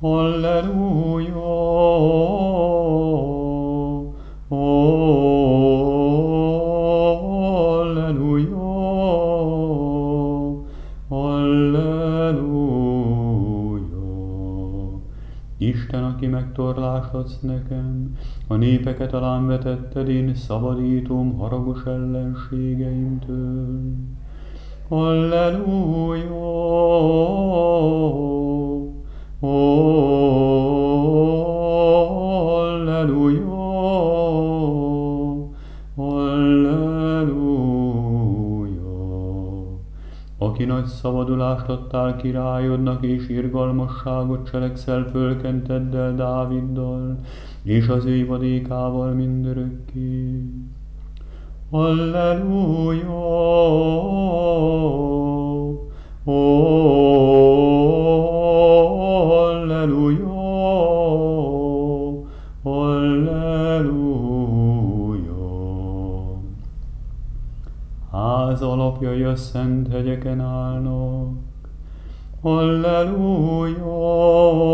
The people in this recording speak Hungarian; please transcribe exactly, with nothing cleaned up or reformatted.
Halleluja, halleluja, halleluja. Isten, aki megtorlást adsz nekem, a népeket alám vetetted, én szabadítom haragos ellenségeimtől. Halleluja, halleluja, halleluja. Aki nagy szabadulást adtál királyodnak, és irgalmasságot cselekszel fölkenteddel Dáviddal, és az ő ivadékával mindörökké. Halleluja, halleluja, halleluja. Ház alapjai a szent hegyeken állnak. Halleluja,